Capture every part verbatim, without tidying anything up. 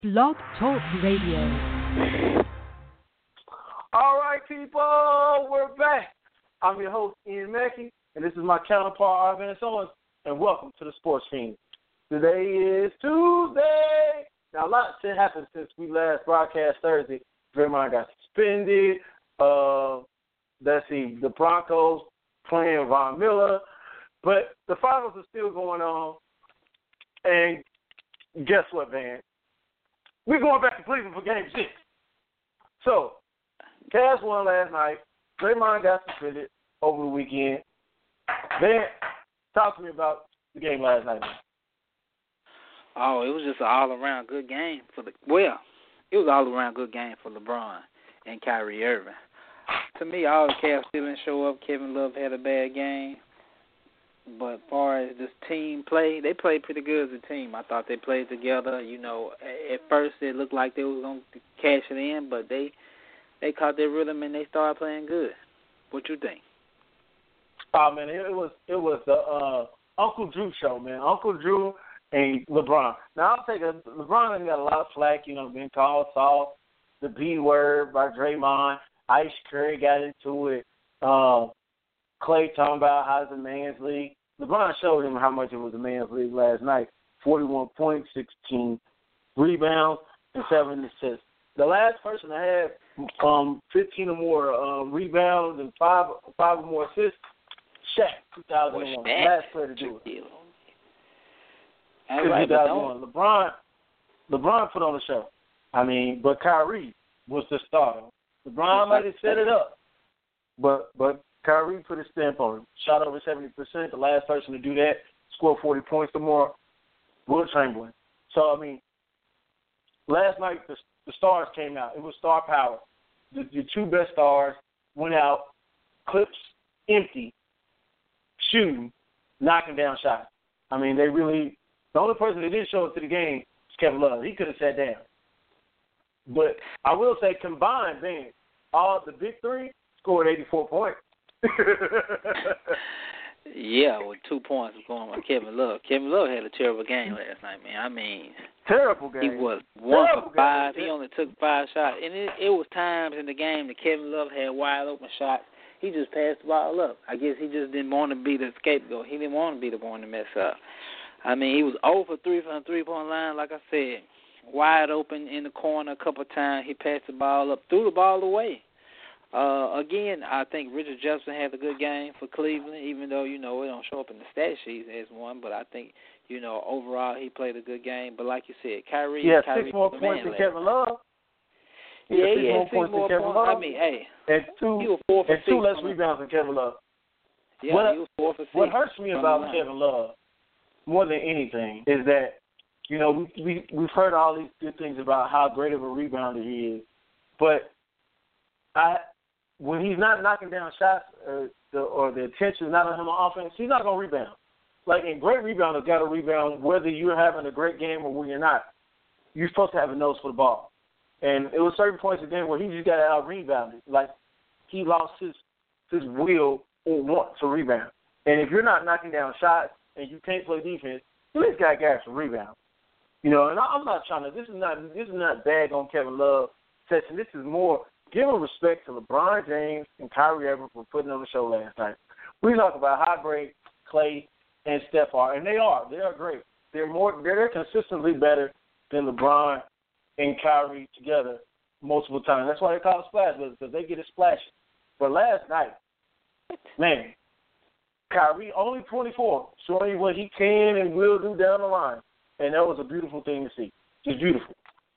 Blog Talk Radio. All right, people, we're back. I'm your host, Ian Mackey, and this is my counterpart, Arvin Owens, and welcome to the Sports Team. Today is Tuesday. Now, a lot has happened since we last broadcast Thursday. Draymond got suspended. Uh, let's see, the Broncos playing Von Miller. But the finals are still going on. And guess what, man? We're going back to Cleveland for game six. So, Cavs won last night. Draymond got suspended over the weekend. Then, talk to me about the game last night, man. Oh, it was just an all-around good game for the – well, it was all around good game for LeBron and Kyrie Irving. To me, all the Cavs still didn't show up. Kevin Love had a bad game. But as far as this team play, they played pretty good as a team. I thought they played together. You know, at first it looked like they was going to cash it in, but they they caught their rhythm and they started playing good. What you think? Oh, man, it was it was the uh, Uncle Drew show, man. Uncle Drew and LeBron. Now, I'll take a – LeBron has got a lot of flack, you know, being called soft, the B word by Draymond. Ice Curry got into it. Uh, Clay talking about how it's a man's league. LeBron showed him how much it was a man's league last night. forty-one points, sixteen rebounds, and seven assists. The last person to have um, fifteen or more uh, rebounds and five five or more assists, Shaq, two thousand one. Last player to do it. Right, two thousand one. LeBron, LeBron put on the show. I mean, but Kyrie was the starter. LeBron might have set it up, but but Kyrie put his stamp on it. Shot over seventy percent. The last person to do that, scored forty points or more, Will Chamberlain. So, I mean, last night the, the stars came out. It was star power. The, the two best stars went out, clips empty, shooting, knocking down shots. I mean, they really – the only person that didn't show up to the game was Kevin Love. He could have sat down. But I will say combined, man, all the big three scored eighty-four points. Yeah, with two points going by Kevin Love. Kevin Love had a terrible game last night, man. I mean, terrible game. He was one terrible for five. Game. He only took five shots, and it, it was times in the game that Kevin Love had wide open shots. He just passed the ball up. I guess he just didn't want to be the scapegoat. He didn't want to be the one to mess up. I mean, he was zero for three from the three-point line, like I said, wide open in the corner a couple of times. He passed the ball up, threw the ball away. Uh, again, I think Richard Jefferson had a good game for Cleveland, even though, you know, it don't show up in the stat sheet as one. But I think, you know, overall he played a good game. But like you said, Kyrie, yeah, Kyrie six more points than Kevin Love. Yeah, yeah, he had six more points. I mean, hey, and two, he was four for and two six less rebounds than Kevin Love. Yeah, what, he was four for six. What hurts me about Kevin Love more than anything is that, you know, we, we we've heard all these good things about how great of a rebounder he is, but I. When he's not knocking down shots or the, or the attention is not on him on offense, he's not going to rebound. Like, a great rebounder got to rebound whether you're having a great game or when you're not. You're supposed to have a nose for the ball. And it was certain points in the game where he just got out-rebounded. Like, he lost his his will or want to rebound. And if you're not knocking down shots and you can't play defense, you at least got guys to rebound. You know, and I'm not trying to – this is not this is not bag on Kevin Love session. This is more – giving respect to LeBron James and Kyrie Irving for putting on the show last night. We talk about how great Clay and Steph are, and they are. They are great. They're more. They're consistently better than LeBron and Kyrie together multiple times. That's why they call it splash brothers, because they get it splashy. But last night, man, Kyrie only twenty-four, showing you what he can and will do down the line, and that was a beautiful thing to see. Just beautiful.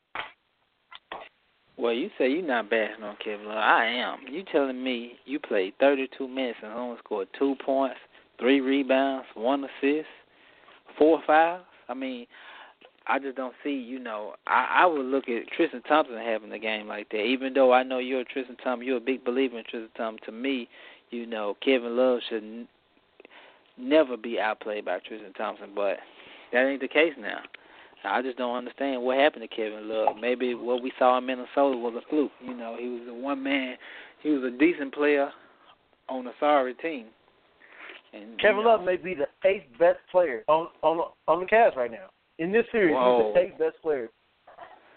Well, you say you're not bashing on Kevin Love. I am. You telling me you played thirty-two minutes and only scored two points, three rebounds, one assist, four fouls? I mean, I just don't see, you know, I, I would look at Tristan Thompson having a game like that. Even though I know you're a Tristan Thompson, you're a big believer in Tristan Thompson. To me, you know, Kevin Love should n- never be outplayed by Tristan Thompson, but that ain't the case now. I just don't understand what happened to Kevin Love. Maybe what we saw in Minnesota was a fluke. You know, he was a one man. He was a decent player on a sorry team. And, Kevin you know, Love may be the eighth best player on on on the Cavs right now in this series. Whoa. He's the eighth best player.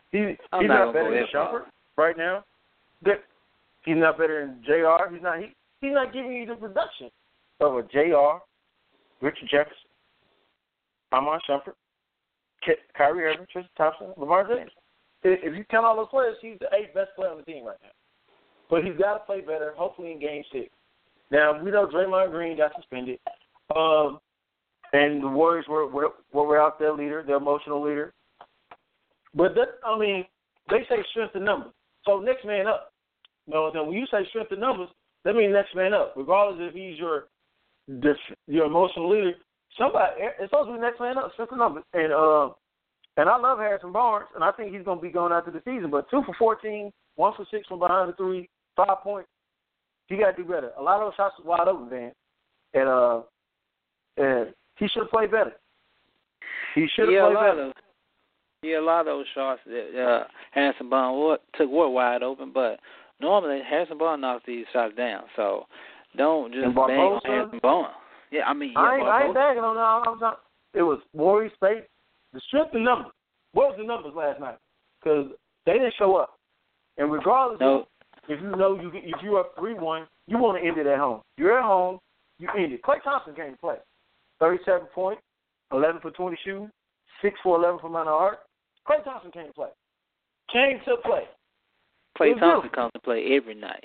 He, I'm he's not not gonna better go than that far. Shumpert right now. That he's not better than J R. He's not. He, he's not giving you the production of a J R, Richard Jefferson, Amon Shumpert, Ky- Kyrie Irving, Tristan Thompson, LeBron James. If, if you count all those players, he's the eighth best player on the team right now. But he's got to play better, hopefully in Game Six. Now we know Draymond Green got suspended, um, and the Warriors were were, were without their leader, their emotional leader. But that, I mean, they say strength in numbers. So next man up. You know, then when you say strength in numbers, that means next man up. Regardless if he's your your emotional leader, somebody it's supposed to be next man up, strength in numbers. And uh, and I love Harrison Barnes, and I think he's going to be going after the season. But two for fourteen, one for six from behind the three, five points. He got to do better. A lot of those shots were wide open, man, and uh, and he should have played better. He should have yeah, played a lot better. Of, yeah, a lot of those shots that uh, Harrison Barnes took were wide open, but normally Harrison Barnes knocks these shots down. So don't just bang on Harrison Barnes. Yeah, I mean, yeah, I ain't, I ain't bagging on that. I was not, it was Warriors State. The strength in numbers. What was the numbers last night? Because they didn't show up, and regardless no. of if you know you if you're up three one, you want to end it at home. You're at home, you end it. Klay Thompson came to play. thirty-seven points, eleven for twenty shooting, six for eleven from Mount Art. Klay Thompson came to play. Came to play. Klay Thompson comes to play every night.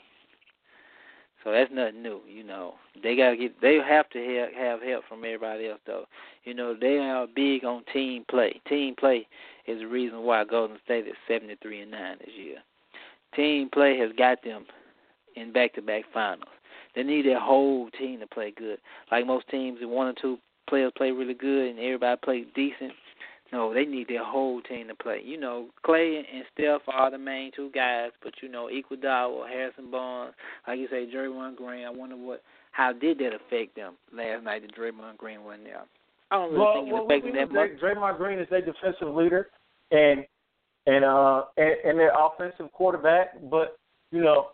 So that's nothing new, you know. They gotta get. They have to have, have help from everybody else, though. You know, they are big on team play. Team play is the reason why Golden State is seventy-three and nine this year. Team play has got them in back-to-back finals. They need their whole team to play good. Like most teams, if one or two players play really good and everybody plays decent, no, they need their whole team to play. You know, Klay and Steph are the main two guys, but, you know, Iguodala, Harrison Barnes, like you say, Draymond Green, I wonder what, how did that affect them last night that Draymond Green wasn't there? I don't really well, think it well, affected we that much. Draymond Green is their defensive leader and and uh and, and their offensive quarterback, but you know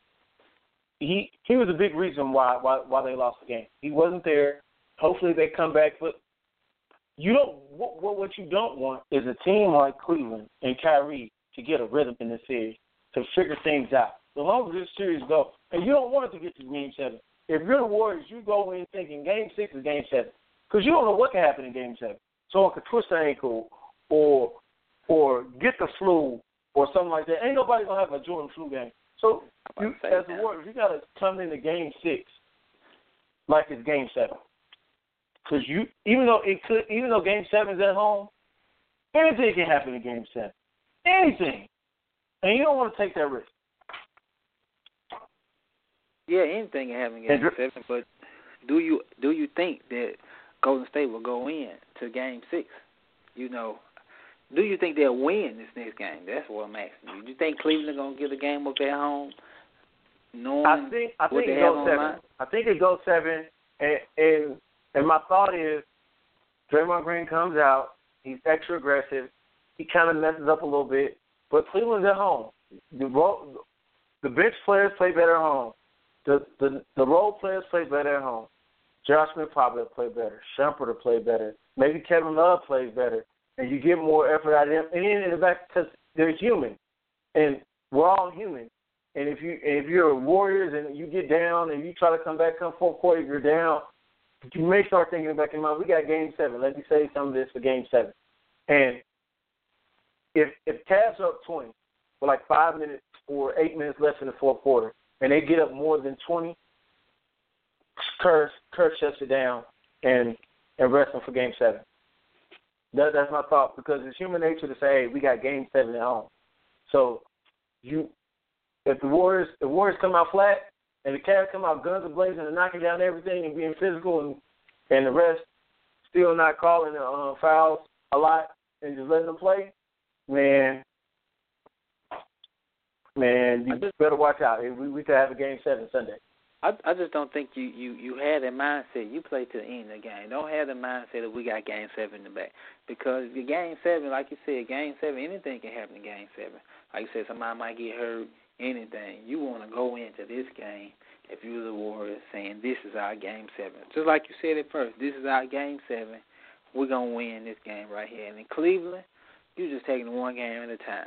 he he was a big reason why why why they lost the game. He wasn't there. Hopefully they come back, but you don't what what you don't want is a team like Cleveland and Kyrie to get a rhythm in the series to figure things out. The longer this series goes, and you don't want it to get to Game Seven. If you're the Warriors, you go in thinking Game Six is Game Seven. Because you don't know what can happen in Game seven. Someone could twist their ankle or or get the flu or something like that. Ain't nobody going to have a Jordan flu game. So you, as the Warriors, you got to come into Game six like it's Game seven. Because you, even though it could, even though Game seven is at home, anything can happen in Game seven. Anything. And you don't want to take that risk. Yeah, anything can happen in Game seven, but do you do you think that Golden State will go in to Game Six? You know, do you think they'll win this next game? That's what I'm asking you. Do you think Cleveland gonna get a game up at home? Knowing I think I what think they it have goes seven. online? I think it goes seven, and, and and my thought is, Draymond Green comes out. He's extra aggressive. He kind of messes up a little bit, but Cleveland's at home. The role, the bench players play better at home. The the the role players play better at home. Josh Smith probably will play better. Shumpert will play better. Maybe Kevin Love plays better. And you get more effort out of them. And then in the back, because they're human. And we're all human. And if, you, if you're Warriors and you get down and you try to come back, come full court, if you're down, you may start thinking back in mind, we got Game seven. Let me say some of this for Game seven. And if if Cavs are up twenty with like five minutes or eight minutes left in the fourth quarter, and they get up more than twenty, Kerr, Kerr shuts it down and, and rests them for Game seven. That, that's my thought, because it's human nature to say, hey, we got Game seven at home. So you, if the Warriors, the Warriors come out flat and the Cavs come out guns blazing and knocking down everything and being physical, and and the rest still not calling uh, fouls a lot and just letting them play, man, man, you just better watch out. We, we could have a Game seven Sunday. I, I just don't think you, you, you had that mindset. You play to the end of the game. Don't have the mindset that we got Game seven in the back. Because the Game seven, like you said, Game seven, anything can happen in Game seven. Like you said, somebody might get hurt, anything. You want to go into this game, if you're the Warriors, saying this is our Game seven. Just like you said at first, this is our Game seven. We're going to win this game right here. And in Cleveland, you're just taking one game at a time.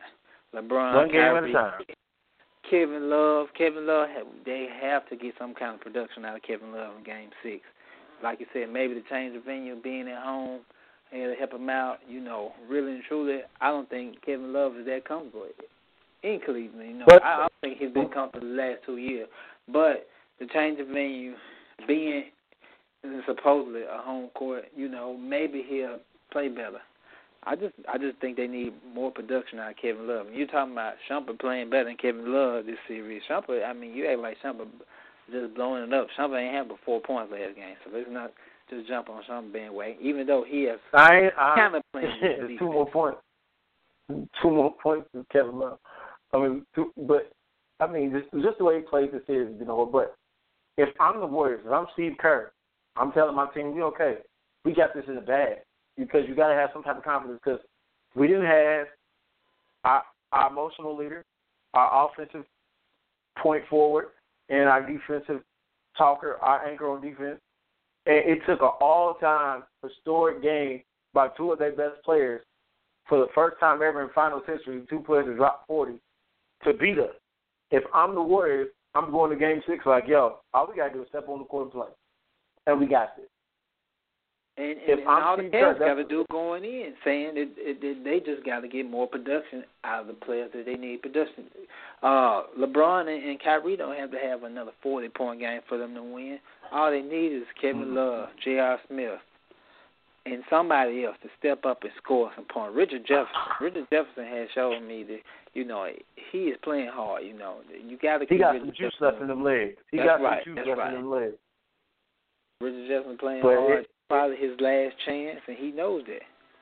LeBron, One game Kyrie, at a time. Kevin Love. Kevin Love, they have to get some kind of production out of Kevin Love in Game Six. Like you said, maybe the change of venue, being at home, and to help him out. You know, really and truly, I don't think Kevin Love is that comfortable in Cleveland. You know, But, I, I don't think he's been comfortable the last two years. But the change of venue, being supposedly a home court, you know, maybe he'll play better. I just I just think they need more production out of Kevin Love. And you're talking about Shumpert playing better than Kevin Love this series. Shumpert, I mean, you act like Shumpert just blowing it up. Shumpert ain't had but four points last game, so let's not just jump on Shumpert bandwagon, even though he has I, I, kind of playing two more points. Two more points than Kevin Love. I mean, two, but, I mean, just, just the way he plays the series, you know, but if I'm the Warriors, if I'm Steve Kerr, I'm telling my team, we okay. We got this in the bag. Because you got to have some type of confidence. Because we didn't have our, our emotional leader, our offensive point forward, and our defensive talker, our anchor on defense. And it took an all-time historic game by two of their best players for the first time ever in finals history, two players to drop forty, to beat us. If I'm the Warriors, I'm going to game six like, yo, all we got to do is step on the court and play. And we got this. And, and, and all the Cavs got to do going in, saying that it, it, they just got to get more production out of the players that they need production. Uh, LeBron and, and Kyrie don't have to have another forty-point game for them to win. All they need is Kevin Love, J R. Smith, and somebody else to step up and score some points. Richard Jefferson. Richard Jefferson has shown me that, you know, he is playing hard, you know. You got to keep He got Richard some juice Jefferson. left in them legs. He That's got right. some juice That's left right. in them legs. Richard Jefferson playing But hard. it, Probably his last chance, and he knows that.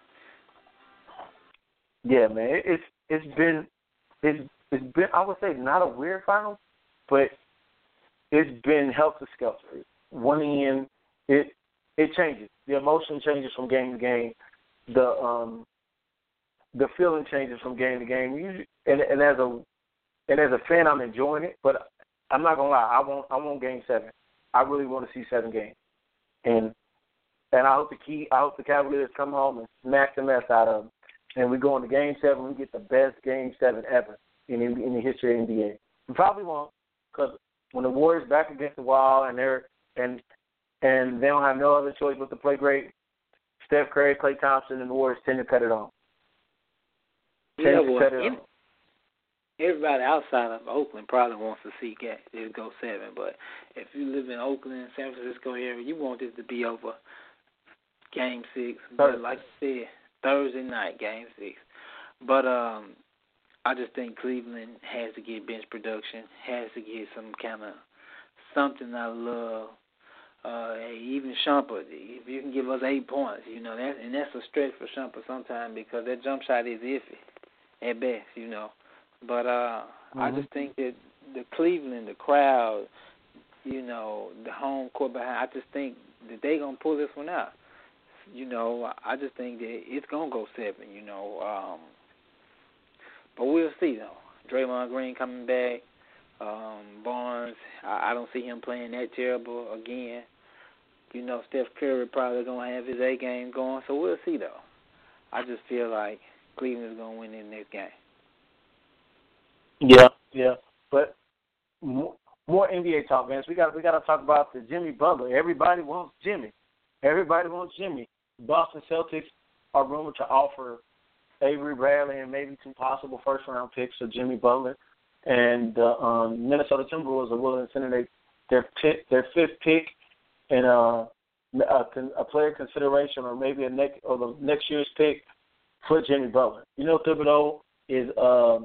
Yeah, man, it, it's it's been it's it's been I would say not a weird final, but it's been helter skelter. One in it it changes. The emotion changes from game to game. The um the feeling changes from game to game. You, and and as a and as a fan, I'm enjoying it. But I'm not gonna lie, I want I want game seven. I really want to see seven games, and. And I hope the key, I hope the Cavaliers come home and smack the mess out of them. And we go into Game Seven, we get the best Game Seven ever in in, in the history of the N B A. We probably won't, because when the Warriors back against the wall and they're and and they don't have no other choice but to play great, Steph Curry, Klay Thompson, and the Warriors tend to cut it on. Tend Yeah, to well, cut it in, on. everybody outside of Oakland probably wants to see it go seven. But if you live in Oakland, San Francisco area, you want this to be over. Game six, but like you said, Thursday night, game six. But um, I just think Cleveland has to get bench production, has to get some kind of something out of Love. Uh, even Shumpert, if you can give us eight points, you know, that, and that's a stretch for Shumpert sometimes because that jump shot is iffy at best, you know. But uh, mm-hmm. I just think that the Cleveland, the crowd, you know, the home court behind, I just think that they're going to pull this one out. You know, I just think that it's going to go seven, you know. Um, but we'll see, though. Draymond Green coming back. Um, Barnes, I, I don't see him playing that terrible again. You know, Steph Curry probably going to have his A game going. So we'll see, though. I just feel like Cleveland is going to win in this game. Yeah, yeah. But more, more N B A talk, man. So we got we got to talk about the Jimmy Butler. Everybody wants Jimmy. Everybody wants Jimmy. Boston Celtics are rumored to offer Avery Bradley and maybe two possible first-round picks for Jimmy Butler. And the uh, um, Minnesota Timberwolves are willing to send their their, pick, their fifth pick and uh, a, a player consideration or maybe a next or the next year's pick for Jimmy Butler. You know, Thibodeau is uh,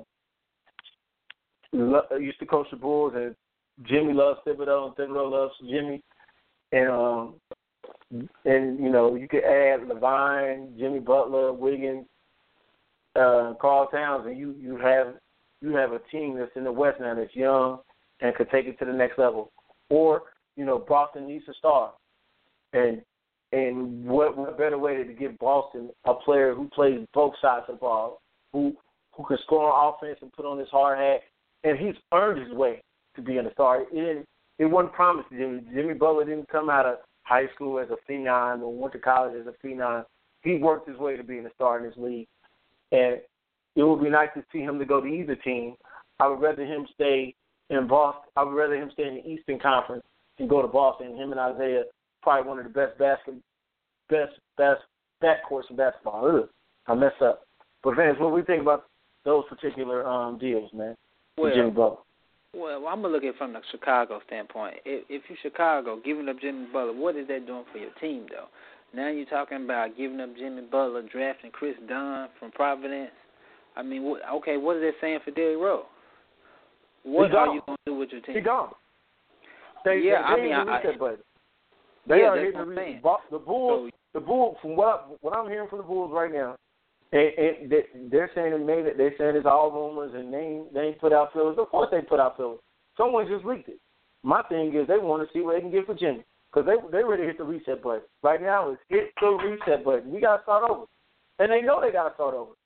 used to coach the Bulls, and Jimmy loves Thibodeau, and Thibodeau loves Jimmy. And um, And, you know, you could add Levine, Jimmy Butler, Wiggins, uh, Karl Towns, and you, you have you have a team that's in the West now that's young and could take it to the next level. Or, you know, Boston needs a star. And and what, what better way to give Boston a player who plays both sides of the ball, who who can score on offense and put on his hard hat. And he's earned his way to being a star. It, it wasn't promised to Jimmy. Jimmy Butler didn't come out of high school as a phenom or went to college as a phenom. He worked his way to being a star in this league. And it would be nice to see him to go to either team. I would rather him stay in Boston. I would rather him stay in the Eastern Conference and go to Boston. Him and Isaiah, probably one of the best basket, best best backcourts in basketball. Ugh, I messed up. But Vance, what do we think about those particular um, deals, man? Well, Jimmy Butler. Well, I'm gonna look at it from the Chicago standpoint. If, if you're Chicago, giving up Jimmy Butler, what is that doing for your team, though? Now you're talking about giving up Jimmy Butler, drafting Chris Dunn from Providence. I mean, what, okay, what is that saying for Derrick Rose? What are you gonna do with your team? He gone. They, yeah, they, they I mean, I, reset button. They yeah, are that's hitting what I'm the, saying. the Bulls. So, the Bulls, from what I, what I'm hearing from the Bulls right now, and, and they, they're saying it made it. They're saying it's all rumors, and they ain't, they ain't put out fillers. Of course, they put out fillers. Someone just leaked it. My thing is they want to see what they can get for Jimmy because they they ready to hit the reset button. Right now, it's hit the reset button. We got to start over, and they know they got to start over.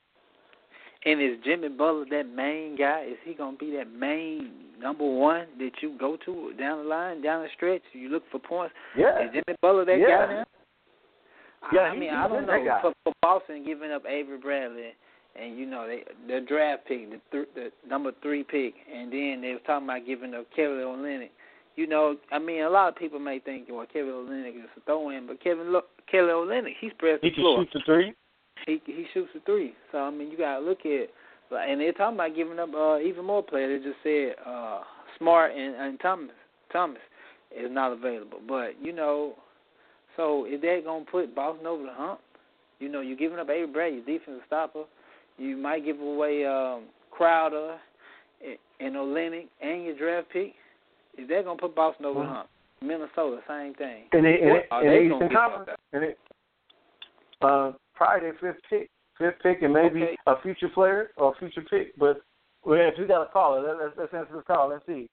And is Jimmy Butler that main guy? Is he gonna be that main number one that you go to down the line, down the stretch? You look for points. Yeah. Is Jimmy Butler that yeah. guy now? Yeah, I he, mean, he, I don't know. guy. For, for Boston giving up Avery Bradley, and you know they their draft pick, the, th- the number three pick, and then they was talking about giving up Kelly Olynyk. You know, I mean, a lot of people may think, well, Kelly Olynyk is a throw-in, but Kevin Lo- Kelly Olynyk, he spreads the he floor. He can shoot the three. He he shoots the three. So I mean, you gotta look at, and they're talking about giving up uh, even more players. They just said uh, Smart and, and Thomas Thomas is not available, but you know. So is that going to put Boston over the hump? You know, you're giving up Avery Bradley, your defensive stopper. You might give away um, Crowder and Olynyk and your draft pick. Is that going to put Boston over mm-hmm. the hump? Minnesota, same thing. And they, and what they, and they Eastern Conference. And it, uh, probably their fifth pick. Fifth pick and maybe okay. a future player or a future pick. But well, if we got a caller, let's, let's answer this call. Let's see.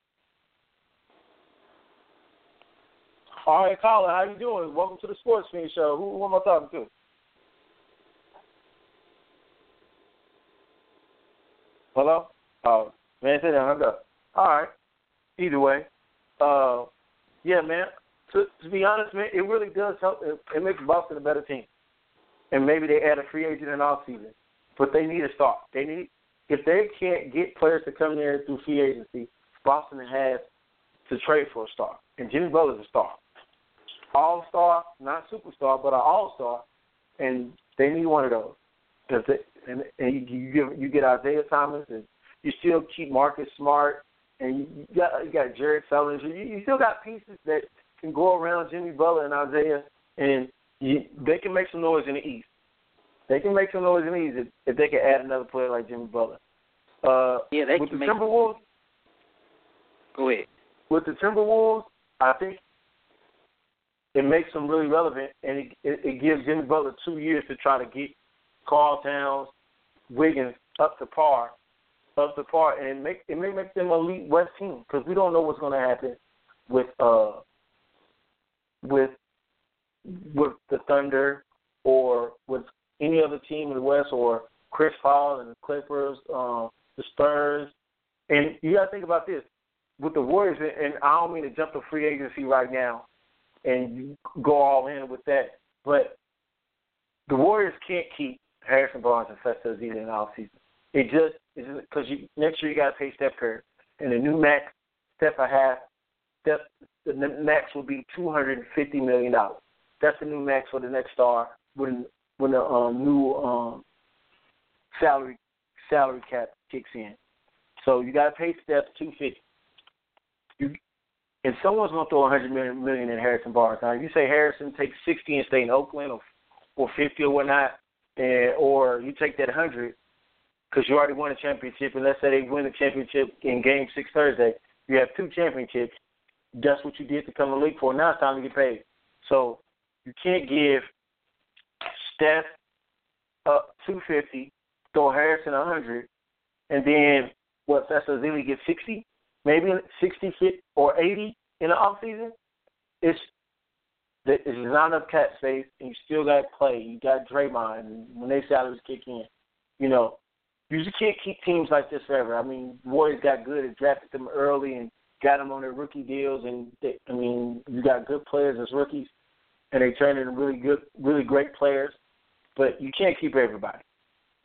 All right, caller, how you doing? Welcome to the Sports Fiend Show. Who, who am I talking to? Hello? Oh, man, sit down. Hung up. All right. Either way, uh, yeah, man. To, to be honest, man, it really does help. It, it makes Boston a better team. And maybe they add a free agent in off season, but they need a start. They need if they can't get players to come there through free agency, Boston has to trade for a star. And Jimmy Butler's a star. All-star, not superstar, but an all-star, and they need one of those. Cause they, and and you, you, give, you get Isaiah Thomas, and you still keep Marcus Smart, and you, you got you got Jared Sullivan. You, you still got pieces that can go around Jimmy Butler and Isaiah, and you, they can make some noise in the East. They can make some noise in the East if, if they can add another player like Jimmy Butler. Uh, yeah, they with can the make Timberwolves. Go ahead. With the Timberwolves, I think it makes them really relevant, and it, it, it gives Jimmy Butler two years to try to get Karl Towns, Wiggins up to par, up to par, and it, make, it may make them an elite West team because we don't know what's going to happen with uh with with the Thunder or with any other team in the West or Chris Paul and the Clippers, um, the Spurs, and you got to think about this with the Warriors, and I don't mean to jump to free agency right now and go all in with that. But the Warriors can't keep Harrison Barnes and Festa Ezeli in the offseason. It just is because next year you got to pay Steph Curry. And the new max, Steph I have, Steph, the max will be two hundred fifty million dollars. That's the new max for the next star when when the um, new um, salary salary cap kicks in. So you got to pay Steph two hundred fifty. You And someone's going to throw one hundred million dollars in Harrison Barnes. Now, if you say Harrison takes sixty and stay in Oakland or, or fifty or whatnot, and, or you take that one hundred because you already won a championship, and let's say they win the championship in Game six Thursday, you have two championships. That's what you did to come to the league for. Now it's time to get paid. So you can't give Steph up two hundred fifty, throw Harrison one hundred, and then, what, Festa Ezeli gets sixty? Maybe sixty or eighty in the offseason. It's it's not enough cap space, and you still got Clay. You got Draymond, and when their salaries kick in, you know, you just can't keep teams like this forever. I mean, Warriors got good and drafted them early and got them on their rookie deals, and they, I mean, you got good players as rookies, and they turn into really good, really great players, but you can't keep everybody.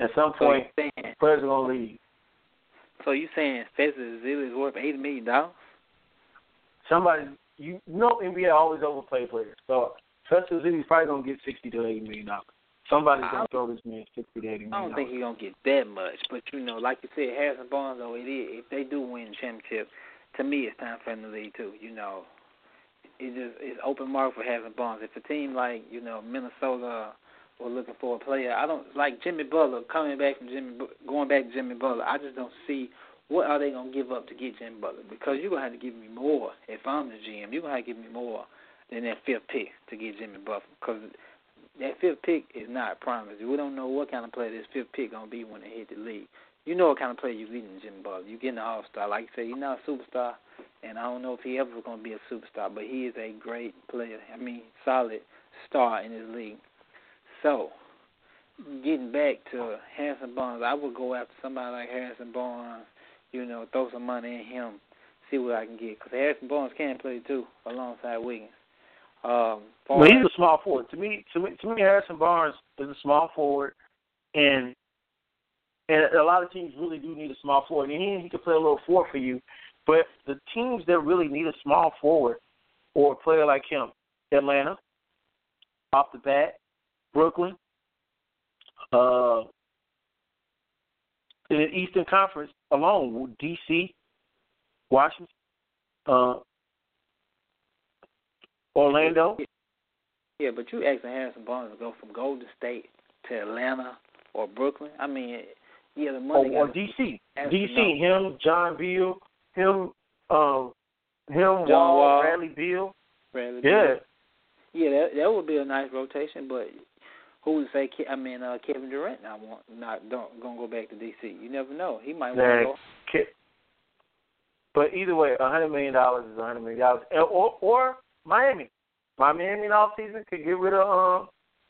At some point, so saying, players are gonna leave. So you saying Festus Ezeli is worth eighty million dollars? Somebody, you know, N B A always overplay players. So Festus Ezeli is probably gonna get sixty to eighty million dollars. Somebody's gonna throw this man sixty to eighty million. I don't think he's gonna get that much, but you know, like you said, Harrison Barnes, though, it is, if they do win the championship, to me, it's time for him to leave too. You know, it just it's open mark for Harrison Barnes. If a team like you know Minnesota were looking for a player, I don't like Jimmy Butler coming back from Jimmy, going back to Jimmy Butler. I just don't see what are they gonna give up to get Jimmy Butler, because you're gonna have to give me more. If I'm the G M, you're gonna have to give me more than that fifth pick to get Jimmy Butler, because that fifth pick is not promised. We don't know what kind of player this fifth pick going to be when they hit the league. You know what kind of player you're getting in Jimmy Butler. You're getting an all-star. Like you say, he's not a superstar, and I don't know if he ever going to be a superstar, but he is a great player. I mean, solid star in his league. So, getting back to Harrison Barnes, I would go after somebody like Harrison Barnes, you know, throw some money in him, see what I can get. Because Harrison Barnes can play, too, alongside Wiggins. Um, well, he's a small forward. To me, to me, to me, Harrison Barnes is a small forward, and and a lot of teams really do need a small forward. And he, he can play a little four for you, but the teams that really need a small forward or a player like him, Atlanta, off the bat, Brooklyn, uh, in the Eastern Conference alone, D C, Washington, uh. Orlando. Yeah, but you asking Harrison Barnes to go from Golden State to Atlanta or Brooklyn. I mean, yeah, the money. Or, or D C. D C. Him, John Beal, him, um, him, John Wall, Wall, Bradley Beal. Bradley yeah. Beal. Yeah, that that would be a nice rotation. But who would say? I mean, uh, Kevin Durant not want not don't gonna go back to D C. You never know. He might want to go. But either way, a hundred million dollars is a hundred million dollars, or or Miami. Miami in off season could get rid of um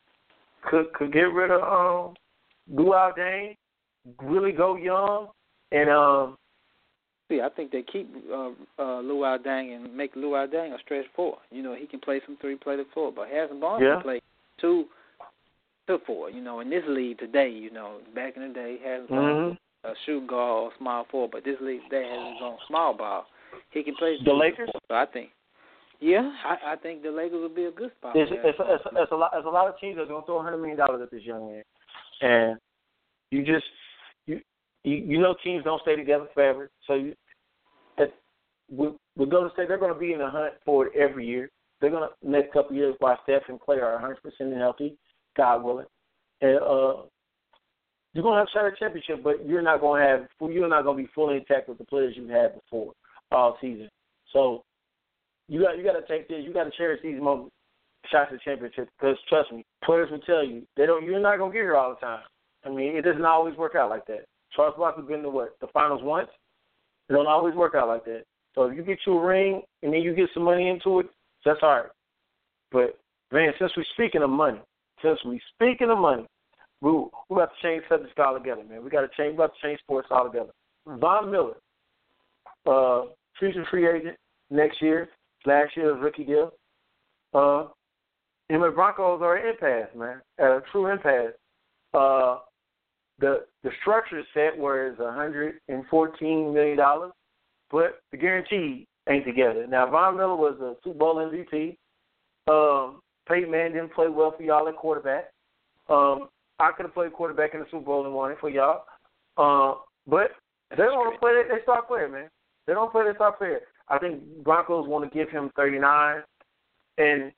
could could get rid of um Luol Deng, really go young, and um see I think they keep uh, uh, Luol Deng and make Luol Deng a stretch four. You know, he can play some three, play the four, but Harrison Barnes yeah. can play two to four. You know, in this league today, you know, back in the day, Harrison Barnes mm-hmm. a shoot guard or small four, but this league today has his own small ball. He can play the Lakers. Four, so I think. Yeah, I, I think the Lakers would be a good spot. It's, it's, it's, it's, a lot, it's a lot of teams that are going to throw one hundred million dollars at this young man. And you just, you you, you know teams don't stay together forever. So you, at, with, with Golden State, they're going to be in the hunt for it every year. They're going to, next couple of years, while Steph and Clay are one hundred percent healthy, God willing. And uh, you're going to have a shot at championship, but you're not going to have, you're not going to be fully intact with the players you've had before all season. So, You got you got to take this. You got to cherish these moments, shots at championship. Because trust me, players will tell you they don't. You're not gonna get here all the time. I mean, it doesn't always work out like that. Charles Barkley's been to what the finals once. It don't always work out like that. So if you get you a ring and then you get some money into it, that's all right. But man, since we're speaking of money, since we're speaking of money, we we about to change subjects altogether, man. We got to change. We about to change sports altogether. Von Miller, uh, future free agent next year. Last year's rookie deal. Uh, and the Broncos are an impasse, man, at a true impasse. Uh, the the structure is set where it's one hundred fourteen million dollars, but the guarantee ain't together. Now, Von Miller was a Super Bowl M V P. Um, Peyton Manning didn't play well for y'all at quarterback. Um, I could have played quarterback in the Super Bowl and won it for y'all. Uh, but they don't want to play their star player, man. They don't play their star player. I think Broncos want to give him thirty-nine, and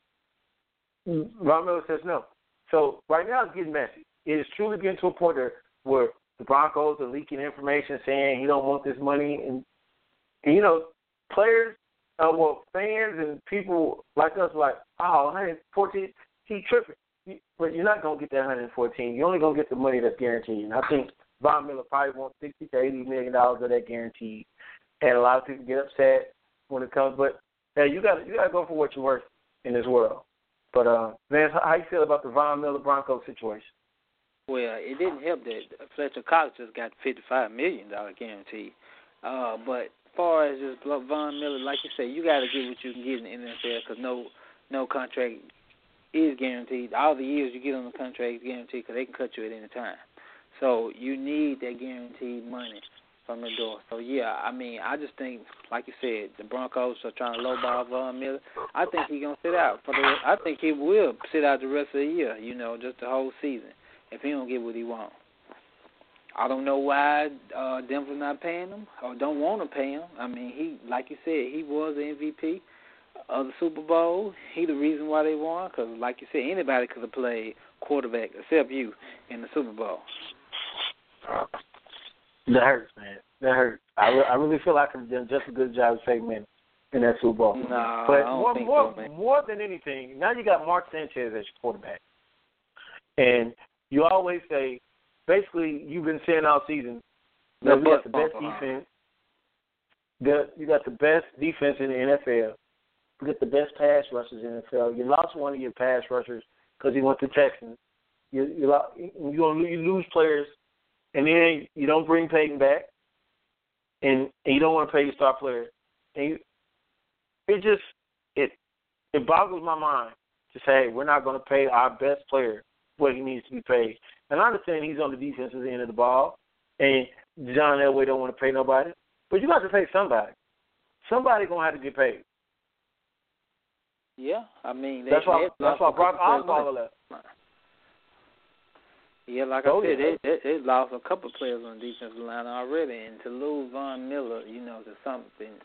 Von Miller says no. So right now it's getting messy. It is truly getting to a point where, where the Broncos are leaking information saying he don't want this money, and, and you know, players, uh, well, fans and people like us are like, oh, one hundred fourteen, he tripping. But you're not going to get that one hundred fourteen. You're only going to get the money that's guaranteed. And I think Von Miller probably wants sixty to eighty million dollars of that guaranteed. And a lot of people get upset when it comes, but hey, you got you got to go for what you're worth in this world. But uh, Vance, how you feel about the Von Miller Broncos situation? Well, it didn't help that Fletcher Cox just got fifty-five million dollars guarantee. Uh, but as far as just Von Miller, like you say, you got to get what you can get in the N F L because no no contract is guaranteed. All the years you get on the contract is guaranteed because they can cut you at any time. So you need that guaranteed money from the door. So, yeah, I mean, I just think, like you said, the Broncos are trying to lowball Von Miller. I think he's going to sit out. For the. I think he will sit out the rest of the year, you know, just the whole season, if he don't get what he wants. I don't know why uh, Denver's not paying him or don't want to pay him. I mean, he, like you said, he was the M V P of the Super Bowl. He the reason why they won because, like you said, anybody could have played quarterback except you in the Super Bowl. That hurts, man. That hurts. I, re- I really feel like I've done just a good job of Peyton Manning in that Super Bowl. No, but I don't more, think more, so, man. more than anything, now you got Mark Sanchez as your quarterback. And you always say, basically, you've been saying all season, that we got the best defense. The, you got the best defense in the N F L. You got the best pass rushers in the N F L. You lost one of your pass rushers because he went to Texans. You you, lost, you, you lose players, and then you don't bring Peyton back, and, and you don't want to pay your star players. And you, it just it it boggles my mind to say we're not going to pay our best player what he needs to be paid. And I understand he's on the defensive end of the ball, and John Elway don't want to pay nobody, but you got to pay somebody. Somebody gonna have to get paid. Yeah, I mean they, that's why that's why Brock Osweiler left. Yeah, like oh, I said, yeah. they, they they lost a couple of players on the defensive line already, and to lose Von Miller, you know, to something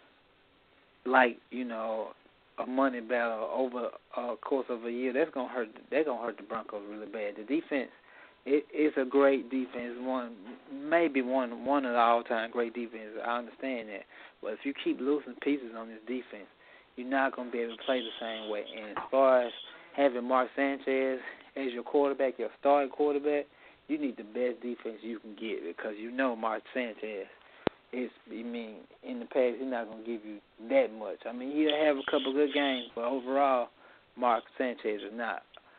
like you know a money battle over a course of a year, that's gonna hurt. They're gonna hurt the Broncos really bad. The defense, it, it's a great defense, one maybe one one of the all-time great defenses. I understand that, but if you keep losing pieces on this defense, you're not gonna be able to play the same way. And as far as having Mark Sanchez as your quarterback, your starting quarterback, you need the best defense you can get because you know Mark Sanchez is, I mean, in the past, he's not going to give you that much. I mean, he'll have a couple good games, but overall, Mark Sanchez is not.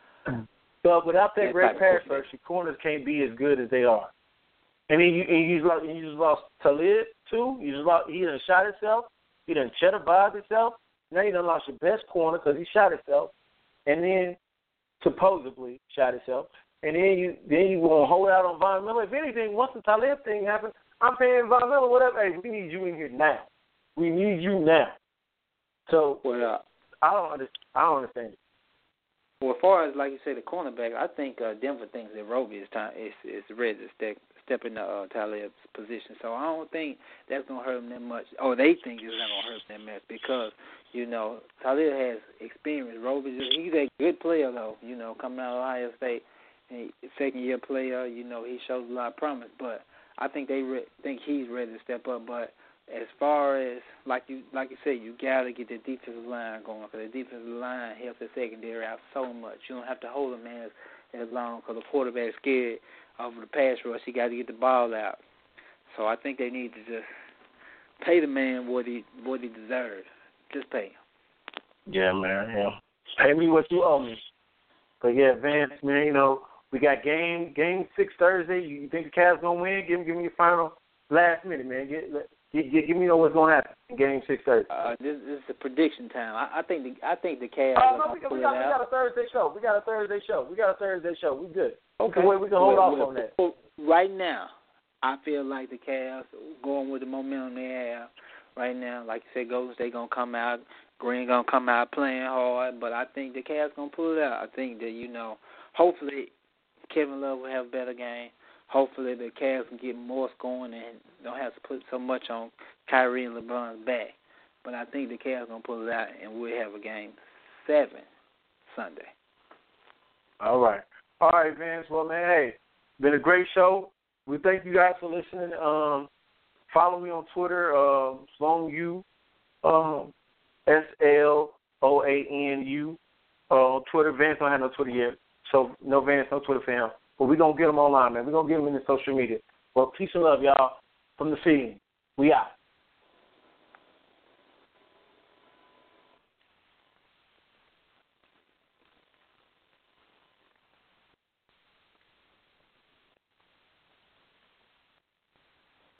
But without that great pass rush, your corners can't be as good as they are. And then you, and you, just, lost, you just lost Talib, too. You just lost, he done shot himself. He done cheddar bobbed himself. Now you done lost your best corner because he shot himself. And then supposedly shot himself, and then you then you gonna hold out on Von Miller. If anything, once the Talib thing happens, I'm paying Von Miller whatever. Hey, we need you in here now. We need you now. So well, I don't understand. I don't understand it. Well, as far as like you say, the cornerback, I think uh, Denver thinks that Roby is time is is ready to step step in the uh, Talib's position. So I don't think that's gonna hurt him that much. Or they think it's not gonna hurt him that much because. You know, Talib has experience. Roby, he's a good player, though, you know, coming out of Ohio State, second-year player, you know, he shows a lot of promise. But I think they re- think he's ready to step up. But as far as, like you like you said, you got to get the defensive line going because the defensive line helps the secondary out so much. You don't have to hold them as, as long because the quarterback's scared of the pass rush. He got to get the ball out. So I think they need to just pay the man what he what he deserves. Just pay him. Yeah, man. Yeah. Pay me what you owe me. But yeah, Vance, man, you know, we got game game six Thursday. You think the Cavs gonna win? Give, give me your final last minute, man. Get, get, get, give me know what's gonna happen in game six Thursday. Uh, this, this is the prediction time. I, I think the I think the Cavs. Oh, are no, we, gonna we, pull got, it we out. got a Thursday show. We got a Thursday show. We got a Thursday show. We good. Okay. We can, we can hold well, off well, on that. Right now, I feel like the Cavs going with the momentum they have right now. Like you said, Golden State gonna come out. Green gonna come out playing hard, but I think the Cavs gonna pull it out. I think that you know, hopefully, Kevin Love will have a better game. Hopefully, the Cavs can get more scoring and don't have to put so much on Kyrie and LeBron's back. But I think the Cavs gonna pull it out, and we'll have a game seven Sunday. All right, all right, Vance. Well, man, hey, been a great show. We thank you guys for listening. Um, follow me on Twitter, uh, Sloan U. Um, S L O A N U uh, on Twitter. Vance don't have no Twitter yet, so no Vance, no Twitter for him. But we're going to get him online, man. We're going to get him in the social media. Well, peace and love, y'all, from the scene. We out.